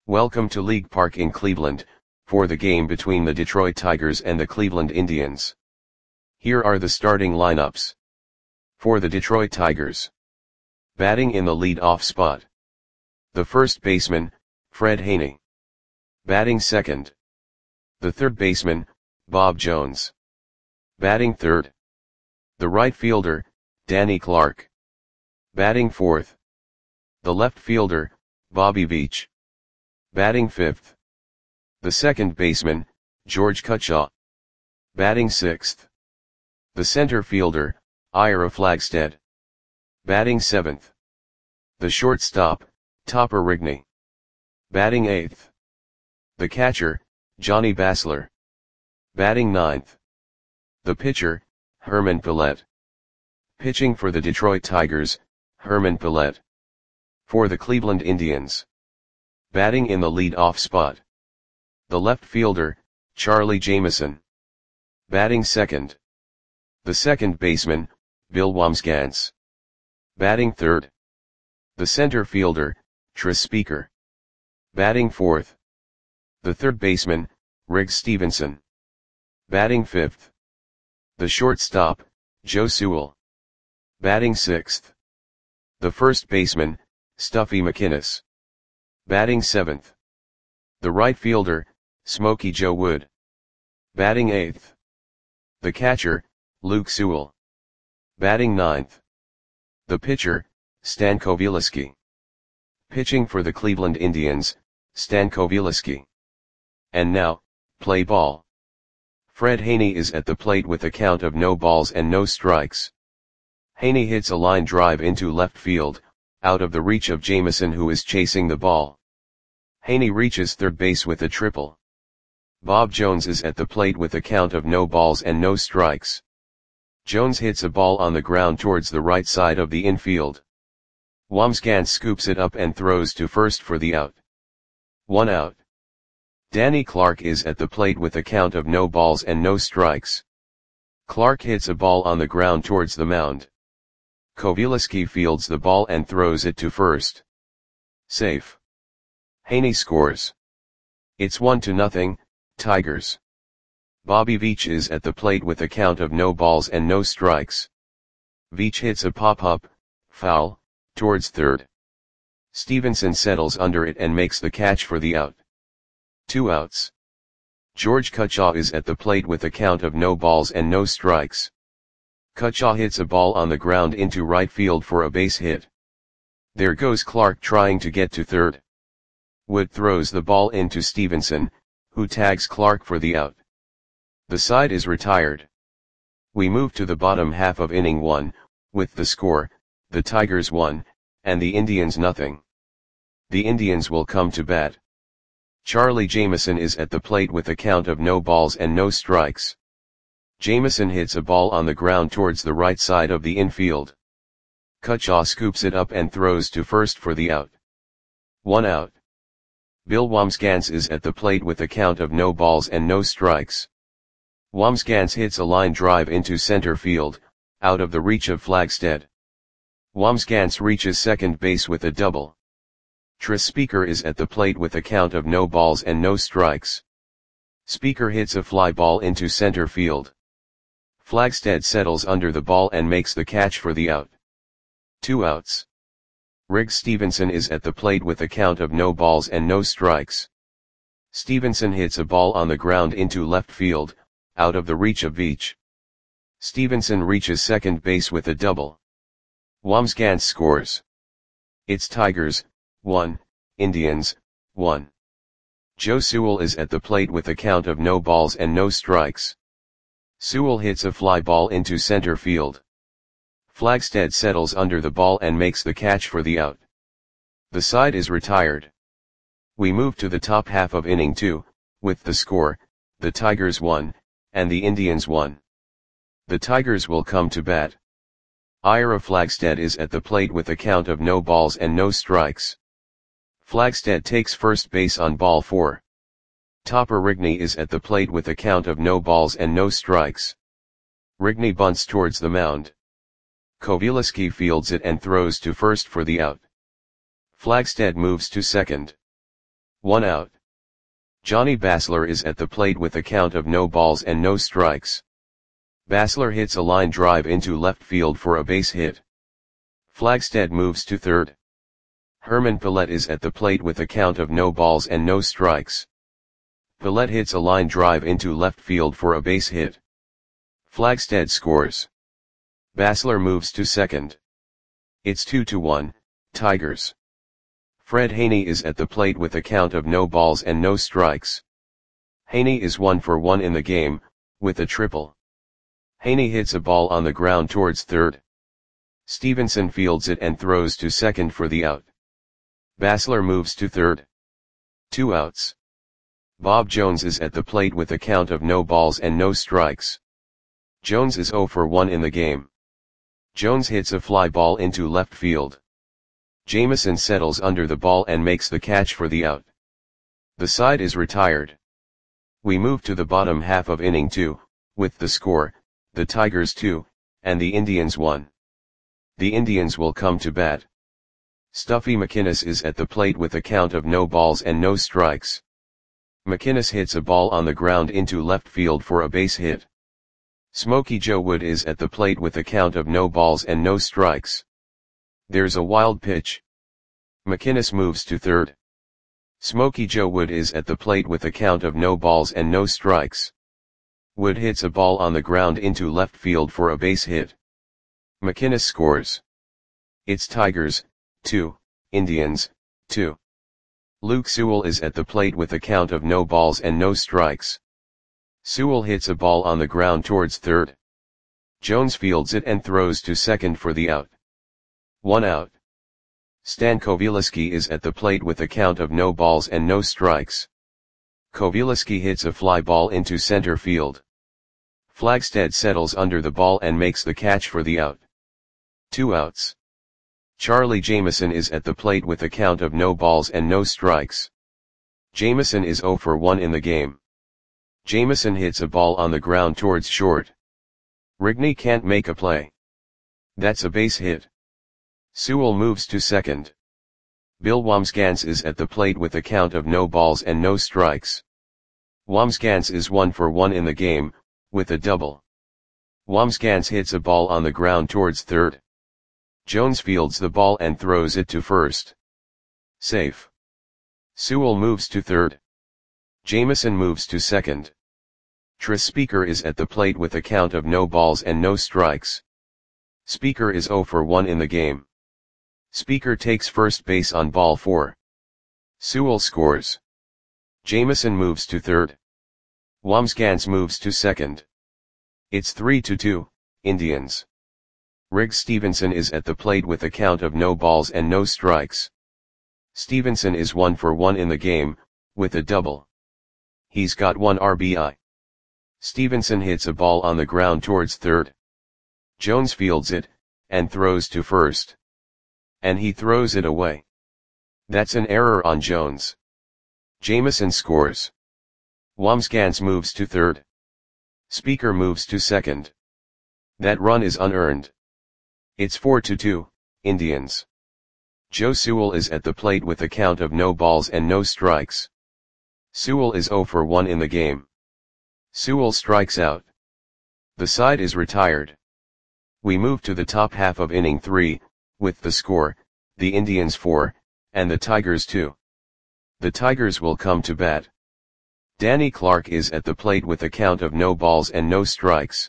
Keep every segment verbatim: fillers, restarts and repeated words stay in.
Welcome to League Park in Cleveland, for the game between the Detroit Tigers and the Cleveland Indians. Here are the starting lineups. For the Detroit Tigers. Batting in the lead-off spot. The first baseman, Fred Haney. Batting second. The third baseman, Bob Jones. Batting third. The right fielder, Danny Clark. Batting fourth. The left fielder, Bobby Veach. Batting fifth. The second baseman, George Cutshaw. Batting sixth. The center fielder, Ira Flagstead. Batting seventh. The shortstop, Topper Rigney. Batting eighth. The catcher, Johnny Basler. Batting ninth. The pitcher, Herman Pallette. Pitching for the Detroit Tigers, Herman Pallette. For the Cleveland Indians. Batting in the lead-off spot. The left fielder, Charlie Jameson. Batting second. The second baseman, Bill Wambsgans. Batting third. The center fielder, Tris Speaker. Batting fourth. The third baseman, Riggs Stevenson. Batting fifth. The shortstop, Joe Sewell. Batting sixth. The first baseman, Stuffy McInnis. Batting seventh. The right fielder, Smokey Joe Wood. Batting eighth. The catcher, Luke Sewell. Batting ninth. The pitcher, Stan Kowieliski. Pitching for the Cleveland Indians, Stan Kowieliski. And now, play ball. Fred Haney is at the plate with a count of no balls and no strikes. Haney hits a line drive into left field, out of the reach of Jameson, who is chasing the ball. Haney reaches third base with a triple. Bob Jones is at the plate with a count of no balls and no strikes. Jones hits a ball on the ground towards the right side of the infield. Wambsgans scoops it up and throws to first for the out. One out. Danny Clark is at the plate with a count of no balls and no strikes. Clark hits a ball on the ground towards the mound. Kowieliski fields the ball and throws it to first. Safe. Haney scores. It's one to nothing, Tigers. Bobby Veach is at the plate with a count of no balls and no strikes. Veach hits a pop-up, foul, towards third. Stevenson settles under it and makes the catch for the out. Two outs. George Cutshaw is at the plate with a count of no balls and no strikes. Cutshaw hits a ball on the ground into right field for a base hit. There goes Clark trying to get to third. Wood throws the ball into Stevenson, who tags Clark for the out. The side is retired. We move to the bottom half of inning one, with the score, the Tigers one, and the Indians nothing. The Indians will come to bat. Charlie Jameson is at the plate with a count of no balls and no strikes. Jameson hits a ball on the ground towards the right side of the infield. Cutshaw scoops it up and throws to first for the out. One out. Bill Wambsgans is at the plate with a count of no balls and no strikes. Wambsgans hits a line drive into center field, out of the reach of Flagstead. Wambsgans reaches second base with a double. Tris Speaker is at the plate with a count of no balls and no strikes. Speaker hits a fly ball into center field. Flagstead settles under the ball and makes the catch for the out. Two outs. Riggs Stevenson is at the plate with a count of no balls and no strikes. Stevenson hits a ball on the ground into left field, out of the reach of Veach. Stevenson reaches second base with a double. Wambsgans scores. It's Tigers, one, Indians, one. Joe Sewell is at the plate with a count of no balls and no strikes. Sewell hits a fly ball into center field. Flagstead settles under the ball and makes the catch for the out. The side is retired. We move to the top half of inning two, with the score, the Tigers one, and the Indians one. The Tigers will come to bat. Ira Flagstead is at the plate with a count of no balls and no strikes. Flagstead takes first base on ball four. Topper Rigney is at the plate with a count of no balls and no strikes. Rigney bunts towards the mound. Kowieliski fields it and throws to first for the out. Flagstead moves to second. One out. Johnny Basler is at the plate with a count of no balls and no strikes. Basler hits a line drive into left field for a base hit. Flagstead moves to third. Herman Pallette is at the plate with a count of no balls and no strikes. Pallette hits a line drive into left field for a base hit. Flagstead scores. Basler moves to second. It's two to one, Tigers. Fred Haney is at the plate with a count of no balls and no strikes. Haney is one for one in the game, with a triple. Haney hits a ball on the ground towards third. Stevenson fields it and throws to second for the out. Basler moves to third. Two outs. Bob Jones is at the plate with a count of no balls and no strikes. Jones is zero for one in the game. Jones hits a fly ball into left field. Jameson settles under the ball and makes the catch for the out. The side is retired. We move to the bottom half of inning two, with the score, the Tigers two, and the Indians one. The Indians will come to bat. Stuffy McInnes is at the plate with a count of no balls and no strikes. McInnes hits a ball on the ground into left field for a base hit. Smokey Joe Wood is at the plate with a count of no balls and no strikes. There's a wild pitch. McInnes moves to third. Smokey Joe Wood is at the plate with a count of no balls and no strikes. Wood hits a ball on the ground into left field for a base hit. McInnes scores. It's Tigers, two, Indians, two. Luke Sewell is at the plate with a count of no balls and no strikes. Sewell hits a ball on the ground towards third. Jones fields it and throws to second for the out. One out. Stan Kowieliski is at the plate with a count of no balls and no strikes. Kowieliski hits a fly ball into center field. Flagstead settles under the ball and makes the catch for the out. Two outs. Charlie Jameson is at the plate with a count of no balls and no strikes. Jameson is zero for one in the game. Jameson hits a ball on the ground towards short. Rigney can't make a play. That's a base hit. Sewell moves to second. Bill Wambsgans is at the plate with a count of no balls and no strikes. Wambsgans is one for one in the game, with a double. Wambsgans hits a ball on the ground towards third. Jones fields the ball and throws it to first. Safe. Sewell moves to third. Jameson moves to second. Tris Speaker is at the plate with a count of no balls and no strikes. Speaker is zero for one in the game. Speaker takes first base on ball four. Sewell scores. Jameson moves to third. Wambsgans moves to second. It's three to two, Indians. Riggs Stevenson is at the plate with a count of no balls and no strikes. Stevenson is one for one in the game, with a double. He's got one R B I. Stevenson hits a ball on the ground towards third. Jones fields it, and throws to first. And he throws it away. That's an error on Jones. Jameson scores. Wambsgans moves to third. Speaker moves to second. That run is unearned. It's four to two, Indians. Joe Sewell is at the plate with a count of no balls and no strikes. Sewell is zero for one in the game. Sewell strikes out. The side is retired. We move to the top half of inning three, with the score, the Indians four, and the Tigers two. The Tigers will come to bat. Danny Clark is at the plate with a count of no balls and no strikes.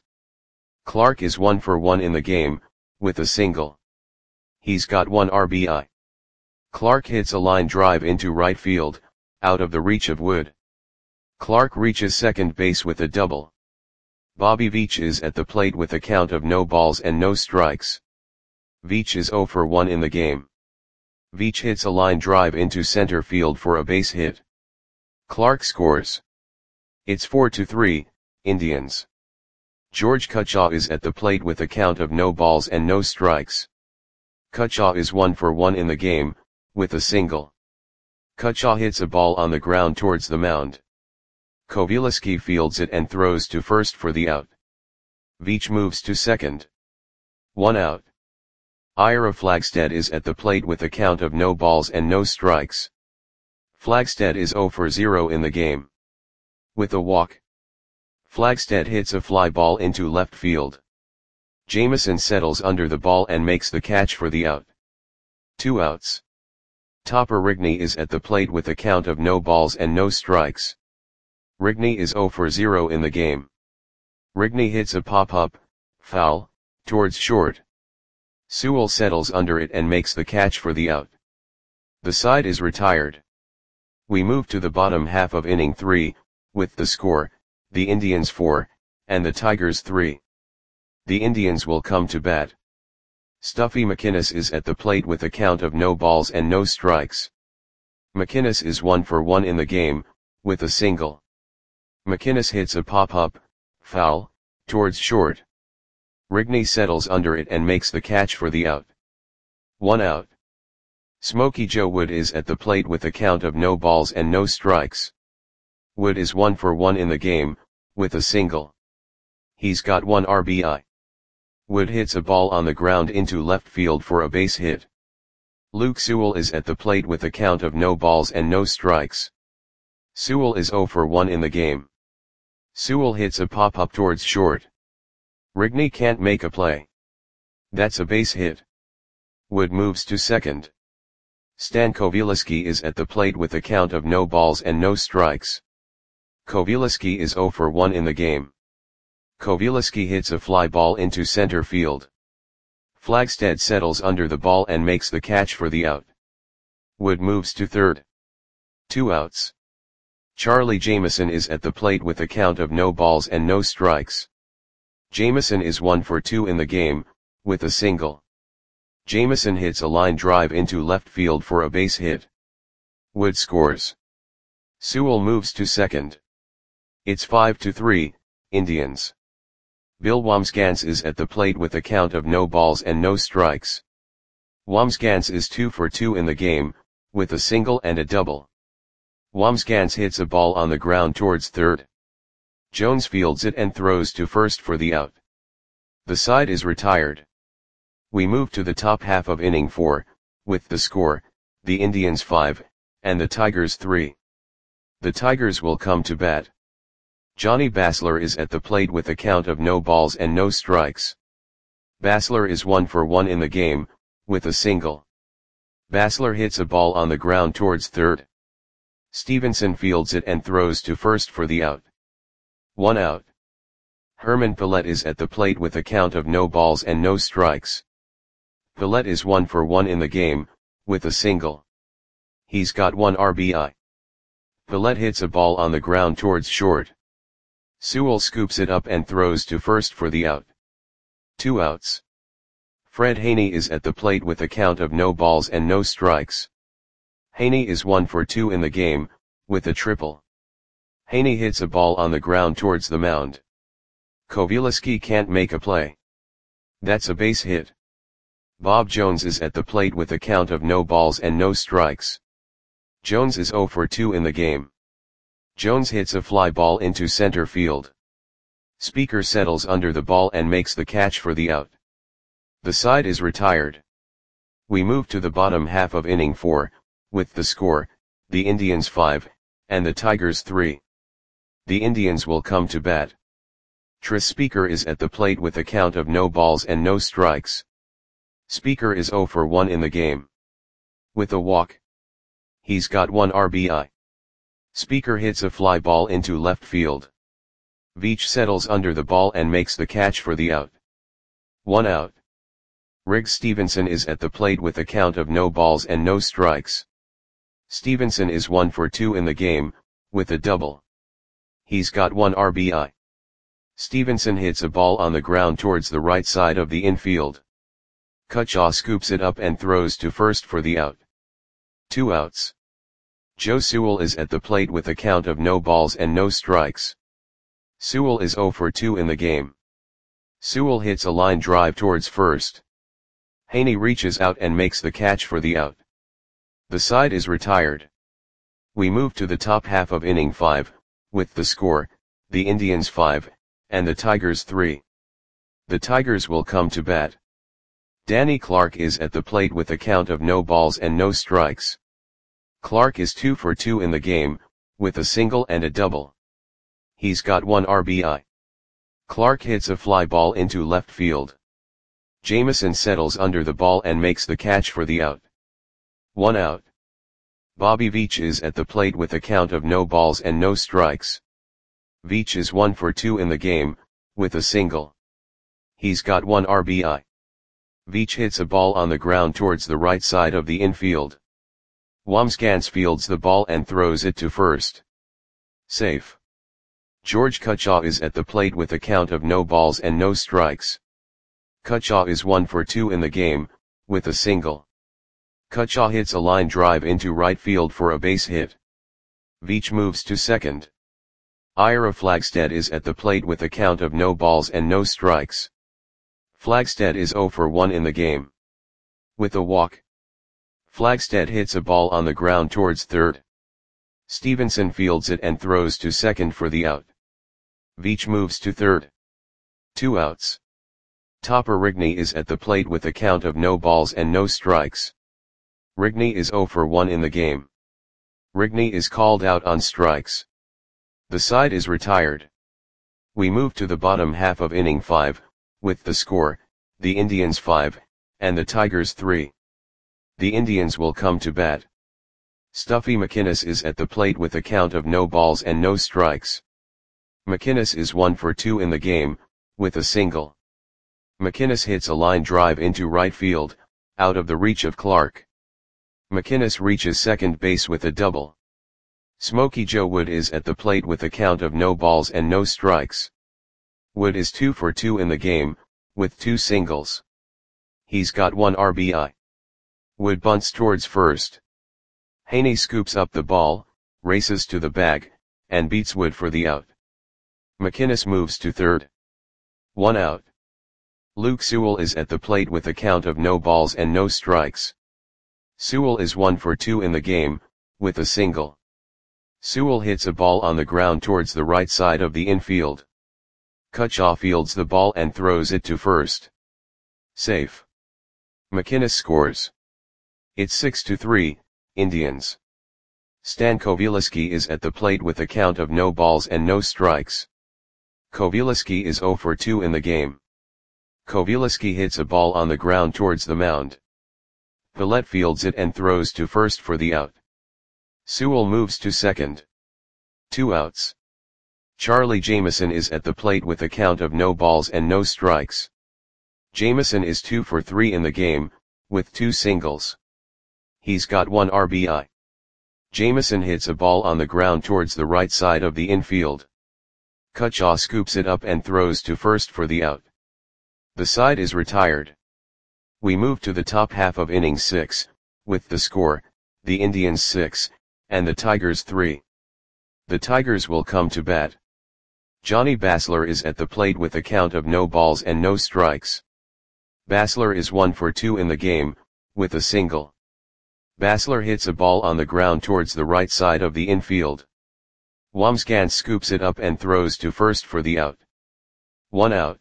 Clark is one for one in the game, with a single. He's got one R B I. Clark hits a line drive into right field, out of the reach of Wood. Clark reaches second base with a double. Bobby Veach is at the plate with a count of no balls and no strikes. Veach is zero for one in the game. Veach hits a line drive into center field for a base hit. Clark scores. It's four to three, Indians. George Cutshaw is at the plate with a count of no balls and no strikes. Cutshaw is one for one in the game, with a single. Cutshaw hits a ball on the ground towards the mound. Kowieliski fields it and throws to first for the out. Veach moves to second. One out. Ira Flagstead is at the plate with a count of no balls and no strikes. Flagstedt is zero for zero in the game. With a walk, Flagstedt hits a fly ball into left field. Jameson settles under the ball and makes the catch for the out. Two outs. Topper Rigney is at the plate with a count of no balls and no strikes. Rigney is zero for zero in the game. Rigney hits a pop-up, foul, towards short. Sewell settles under it and makes the catch for the out. The side is retired. We move to the bottom half of inning three, with the score, the Indians four, and the Tigers three. The Indians will come to bat. Stuffy McInnes is at the plate with a count of no balls and no strikes. McInnes is one for one in the game, with a single. McInnes hits a pop-up, foul, towards short. Rigney settles under it and makes the catch for the out. One out. Smokey Joe Wood is at the plate with a count of no balls and no strikes. Wood is one for one in the game, with a single. He's got one R B I. Wood hits a ball on the ground into left field for a base hit. Luke Sewell is at the plate with a count of no balls and no strikes. Sewell is zero for one in the game. Sewell hits a pop-up towards short. Rigney can't make a play. That's a base hit. Wood moves to second. Stan Kowieliski is at the plate with a count of no balls and no strikes. Kowieliski is zero for one in the game. Kowieliski hits a fly ball into center field. Flagstedt settles under the ball and makes the catch for the out. Wood moves to third. Two outs. Charlie Jameson is at the plate with a count of no balls and no strikes. Jameson is one for two in the game, with a single. Jameson hits a line drive into left field for a base hit. Wood scores. Sewell moves to second. It's five to three, Indians. Bill Wambsgans is at the plate with a count of no balls and no strikes. Wambsgans is two for two in the game, with a single and a double. Wambsgans hits a ball on the ground towards third. Jones fields it and throws to first for the out. The side is retired. We move to the top half of inning four, with the score, the Indians five, and the Tigers three. The Tigers will come to bat. Johnny Basler is at the plate with a count of no balls and no strikes. Basler is one for one in the game, with a single. Basler hits a ball on the ground towards third. Stevenson fields it and throws to first for the out. One out. Herman Pallette is at the plate with a count of no balls and no strikes. Pallette is one for one in the game, with a single. He's got one R B I. Pallette hits a ball on the ground towards short. Sewell scoops it up and throws to first for the out. Two outs. Fred Haney is at the plate with a count of no balls and no strikes. Haney is one for two in the game, with a triple. Haney hits a ball on the ground towards the mound. Kowieliski can't make a play. That's a base hit. Bob Jones is at the plate with a count of no balls and no strikes. Jones is zero for two in the game. Jones hits a fly ball into center field. Speaker settles under the ball and makes the catch for the out. The side is retired. We move to the bottom half of inning four, with the score, the Indians five, and the Tigers three. The Indians will come to bat. Tris Speaker is at the plate with a count of no balls and no strikes. Speaker is zero for one in the game. With a walk. He's got one R B I. Speaker hits a fly ball into left field. Veach settles under the ball and makes the catch for the out. One out. Riggs Stevenson is at the plate with a count of no balls and no strikes. Stevenson is one for two in the game, with a double. He's got one R B I. Stevenson hits a ball on the ground towards the right side of the infield. Cutshaw scoops it up and throws to first for the out. Two outs. Joe Sewell is at the plate with a count of no balls and no strikes. Sewell is zero for two in the game. Sewell hits a line drive towards first. Haney reaches out and makes the catch for the out. The side is retired. We move to the top half of inning five, with the score, the Indians five, and the Tigers three. The Tigers will come to bat. Danny Clark is at the plate with a count of no balls and no strikes. Clark is two for two in the game, with a single and a double. He's got one R B I. Clark hits a fly ball into left field. Jameson settles under the ball and makes the catch for the out. One out. Bobby Veach is at the plate with a count of no balls and no strikes. Veach is one for two in the game, with a single. He's got one R B I. Veach hits a ball on the ground towards the right side of the infield. Wambsgans fields the ball and throws it to first. Safe. George Cutchaw is at the plate with a count of no balls and no strikes. Cutchaw is one for two in the game, with a single. Cutchaw hits a line drive into right field for a base hit. Veach moves to second. Ira Flagstead is at the plate with a count of no balls and no strikes. Flagstead is zero for one in the game. With a walk. Flagstead hits a ball on the ground towards third. Stevenson fields it and throws to second for the out. Veach moves to third. Two outs. Topper Rigney is at the plate with a count of no balls and no strikes. Rigney is zero for one in the game. Rigney is called out on strikes. The side is retired. We move to the bottom half of inning five, with the score, the Indians five, and the Tigers three. The Indians will come to bat. Stuffy McInnes is at the plate with a count of no balls and no strikes. McInnes is one for two in the game, with a single. McInnes hits a line drive into right field, out of the reach of Clark. McInnes reaches second base with a double. Smokey Joe Wood is at the plate with a count of no balls and no strikes. Wood is two for two in the game, with two singles. He's got one R B I. Wood bunts towards first. Haney scoops up the ball, races to the bag, and beats Wood for the out. McInnes moves to third. One out. Luke Sewell is at the plate with a count of no balls and no strikes. Sewell is one for two in the game, with a single. Sewell hits a ball on the ground towards the right side of the infield. Cutchaw fields the ball and throws it to first. Safe. McInnes scores. It's six to three, Indians. Stan Kowieliski is at the plate with a count of no balls and no strikes. Kowieliski is zero for two in the game. Kowieliski hits a ball on the ground towards the mound. Villette fields it and throws to first for the out. Sewell moves to second. Two outs. Charlie Jameson is at the plate with a count of no balls and no strikes. Jameson is two for three in the game, with two singles. He's got one R B I. Jameson hits a ball on the ground towards the right side of the infield. Cutchaw scoops it up and throws to first for the out. The side is retired. We move to the top half of inning six, with the score, the Indians six, and the Tigers three. The Tigers will come to bat. Johnny Basler is at the plate with a count of no balls and no strikes. Basler is one for two in the game, with a single. Basler hits a ball on the ground towards the right side of the infield. Wambsgans scoops it up and throws to first for the out. One out.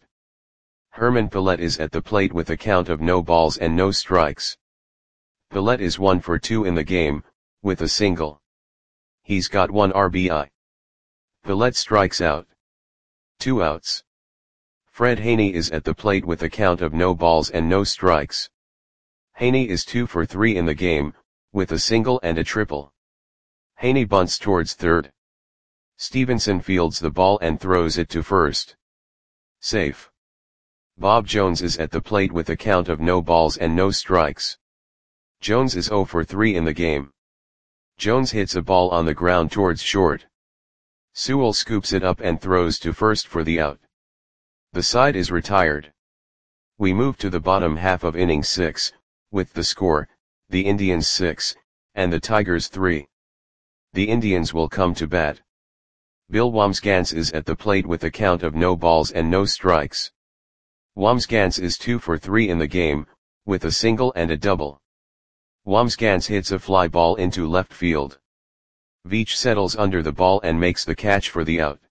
Herman Pallette is at the plate with a count of no balls and no strikes. Pallette is one for two in the game, with a single. He's got one R B I. Pallette strikes out. Two outs. Fred Haney is at the plate with a count of no balls and no strikes. Haney is two for three in the game, with a single and a triple. Haney bunts towards third. Stevenson fields the ball and throws it to first. Safe. Bob Jones is at the plate with a count of no balls and no strikes. Jones is zero for three in the game. Jones hits a ball on the ground towards short. Sewell scoops it up and throws to first for the out. The side is retired. We move to the bottom half of inning six, with the score, the Indians six, and the Tigers three. The Indians will come to bat. Bill Wambsgans is at the plate with a count of no balls and no strikes. Wambsgans is two for three in the game, with a single and a double. Wambsgans hits a fly ball into left field. Veach settles under the ball and makes the catch for the out.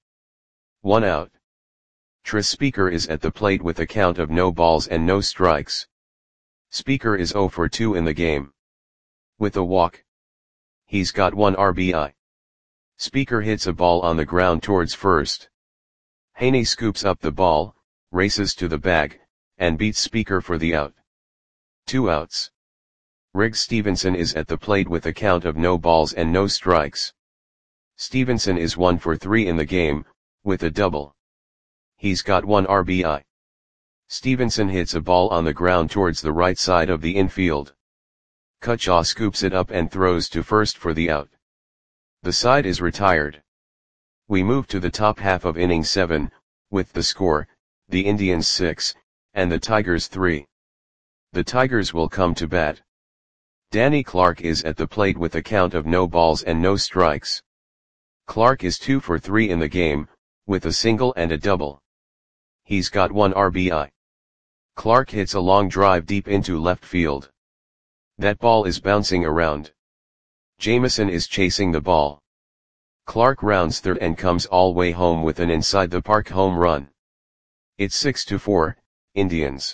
One out. Tris Speaker is at the plate with a count of no balls and no strikes. Speaker is zero for two in the game. With a walk. He's got one R B I. Speaker hits a ball on the ground towards first. Haney scoops up the ball, races to the bag, and beats Speaker for the out. Two outs. Riggs Stevenson is at the plate with a count of no balls and no strikes. Stevenson is one for three in the game, with a double. He's got one R B I. Stevenson hits a ball on the ground towards the right side of the infield. Cutshaw scoops it up and throws to first for the out. The side is retired. We move to the top half of inning seven, with the score, the Indians six, and the Tigers three. The Tigers will come to bat. Danny Clark is at the plate with a count of no balls and no strikes. Clark is two for three in the game, with a single and a double. He's got one R B I. Clark hits a long drive deep into left field. That ball is bouncing around. Jameson is chasing the ball. Clark rounds third and comes all way home with an inside-the-park home run. It's six to four, Indians.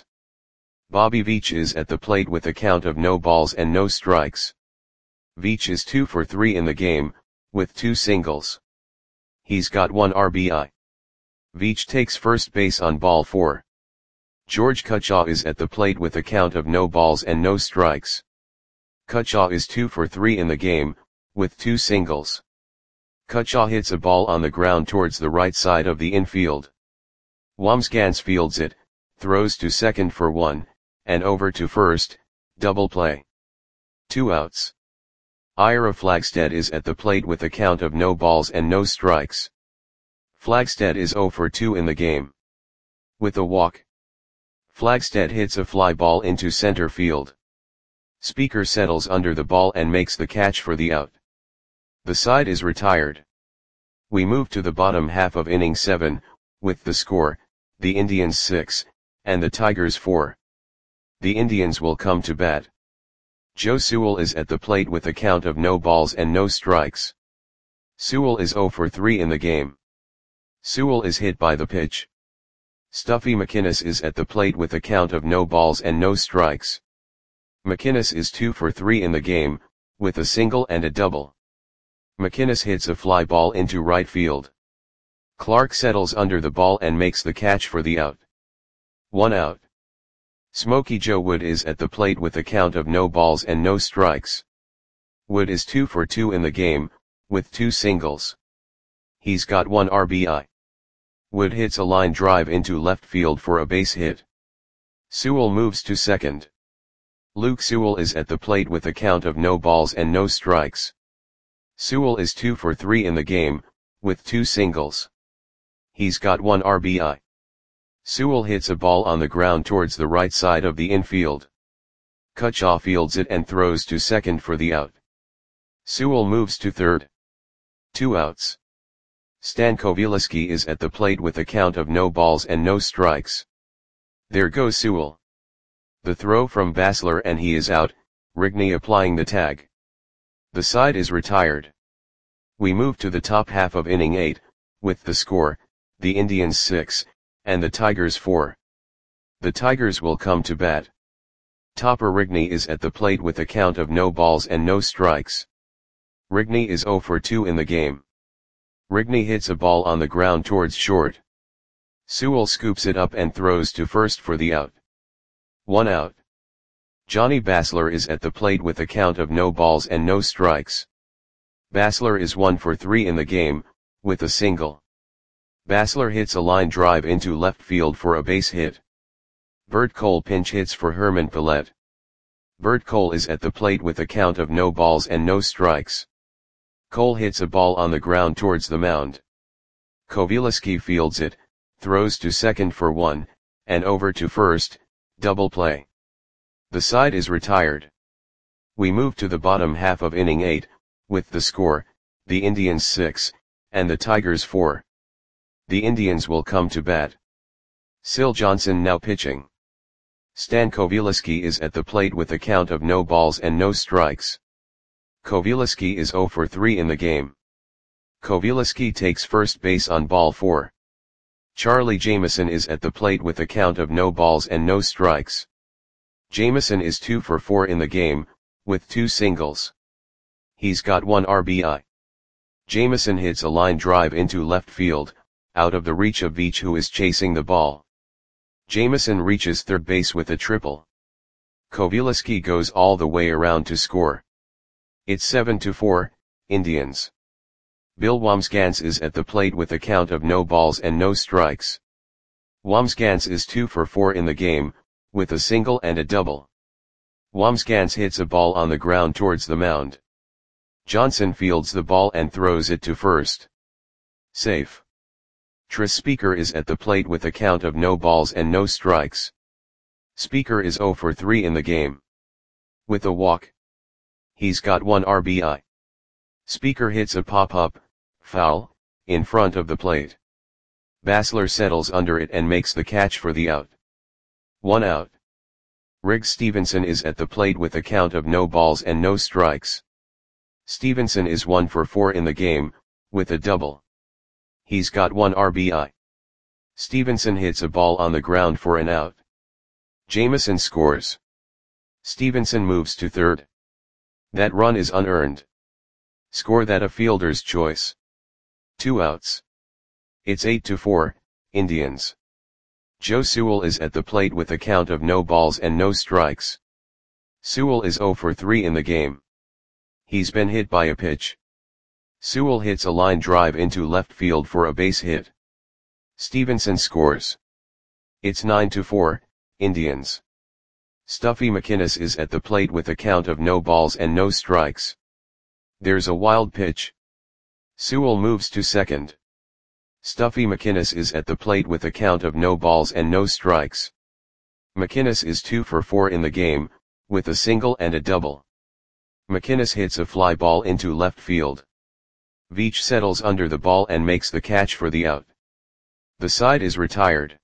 Bobby Veach is at the plate with a count of no balls and no strikes. Veach is two for three in the game, with two singles. He's got one R B I. Veach takes first base on ball four. George Cutshaw is at the plate with a count of no balls and no strikes. Cutshaw is two for three in the game, with two singles. Cutshaw hits a ball on the ground towards the right side of the infield. Wamsgans fields it, throws to second for one, and over to first, double play. Two outs. Ira Flagstead is at the plate with a count of no balls and no strikes. Flagstead is zero for two in the game. With a walk. Flagstead hits a fly ball into center field. Speaker settles under the ball and makes the catch for the out. The side is retired. We move to the bottom half of inning seven, with the score, the Indians six, and the Tigers four. The Indians will come to bat. Joe Sewell is at the plate with a count of no balls and no strikes. Sewell is zero for three in the game. Sewell is hit by the pitch. Stuffy McInnes is at the plate with a count of no balls and no strikes. McInnes is two for three in the game, with a single and a double. McInnes hits a fly ball into right field. Clark settles under the ball and makes the catch for the out. One out. Smokey Joe Wood is at the plate with a count of no balls and no strikes. Wood is two for two in the game, with two singles. He's got one R B I. Wood hits a line drive into left field for a base hit. Sewell moves to second. Luke Sewell is at the plate with a count of no balls and no strikes. Sewell is two for three in the game, with two singles. He's got one R B I. Sewell hits a ball on the ground towards the right side of the infield. Cutshaw fields it and throws to second for the out. Sewell moves to third. Two outs. Stan Kowieliski is at the plate with a count of no balls and no strikes. There goes Sewell. The throw from Basler and he is out, Rigney applying the tag. The side is retired. We move to the top half of inning eight, with the score, the Indians six, and the Tigers four. The Tigers will come to bat. Topper Rigney is at the plate with a count of no balls and no strikes. Rigney is zero for two in the game. Rigney hits a ball on the ground towards short. Sewell scoops it up and throws to first for the out. One out. Johnny Basler is at the plate with a count of no balls and no strikes. Basler is one for three in the game, with a single. Basler hits a line drive into left field for a base hit. Bert Cole pinch hits for Herman Pallette. Bert Cole is at the plate with a count of no balls and no strikes. Cole hits a ball on the ground towards the mound. Kowieliski fields it, throws to second for one, and over to first, double play. The side is retired. We move to the bottom half of inning eight, with the score, the Indians six, and the Tigers four. The Indians will come to bat. Syl Johnson now pitching. Stan Kowieliski is at the plate with a count of no balls and no strikes. Kowieliski is zero for three in the game. Kowieliski takes first base on ball four. Charlie Jameson is at the plate with a count of no balls and no strikes. Jameson is two for four in the game, with two singles. He's got one R B I. Jameson hits a line drive into left field, out of the reach of Veach, who is chasing the ball. Jameson reaches third base with a triple. Coveleski goes all the way around to score. It's seven to four, Indians. Bill Wambsgans is at the plate with a count of no balls and no strikes. Wambsgans is two for four in the game, with a single and a double. Wambsgans hits a ball on the ground towards the mound. Johnson fields the ball and throws it to first. Safe. Tris Speaker is at the plate with a count of no balls and no strikes. Speaker is zero for three in the game. With a walk. He's got one R B I. Speaker hits a pop-up, foul, in front of the plate. Basler settles under it and makes the catch for the out. One out. Riggs Stevenson is at the plate with a count of no balls and no strikes. Stevenson is one for four in the game, with a double. He's got one R B I. Stevenson hits a ball on the ground for an out. Jameson scores. Stevenson moves to third. That run is unearned. Score that a fielder's choice. Two outs. It's eight to four, Indians. Joe Sewell is at the plate with a count of no balls and no strikes. Sewell is zero for three in the game. He's been hit by a pitch. Sewell hits a line drive into left field for a base hit. Stevenson scores. It's nine to four, Indians. Stuffy McInnis is at the plate with a count of no balls and no strikes. There's a wild pitch. Sewell moves to second. Stuffy McInnis is at the plate with a count of no balls and no strikes. McInnis is two for four in the game, with a single and a double. McInnis hits a fly ball into left field. Veach settles under the ball and makes the catch for the out. The side is retired.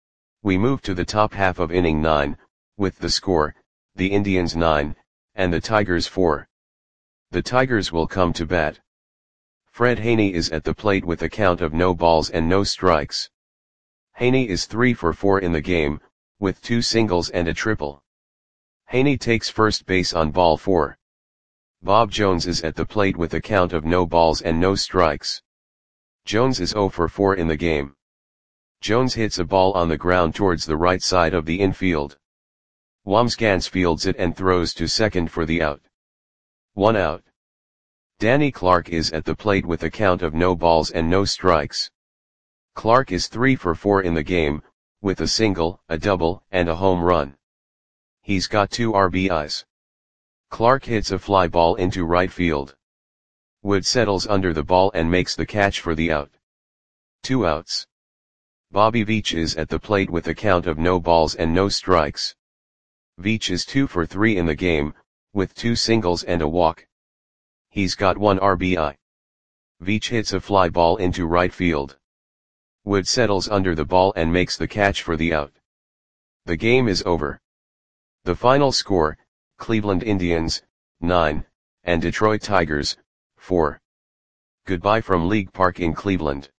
We move to the top half of inning nine, with the score, the Indians nine, and the Tigers four. The Tigers will come to bat. Fred Haney is at the plate with a count of no balls and no strikes. Haney is three for four in the game, with two singles and a triple. Haney takes first base on ball four. Bob Jones is at the plate with a count of no balls and no strikes. Jones is zero for four in the game. Jones hits a ball on the ground towards the right side of the infield. Wambsgans fields it and throws to second for the out. One out. Danny Clark is at the plate with a count of no balls and no strikes. Clark is three for four in the game, with a single, a double, and a home run. He's got two R B Is. Clark hits a fly ball into right field. Wood settles under the ball and makes the catch for the out. Two outs. Bobby Veach is at the plate with a count of no balls and no strikes. Veach is two for three in the game, with two singles and a walk. He's got one R B I. Veach hits a fly ball into right field. Wood settles under the ball and makes the catch for the out. The game is over. The final score, Cleveland Indians, nine, and Detroit Tigers, four. Goodbye from League Park in Cleveland.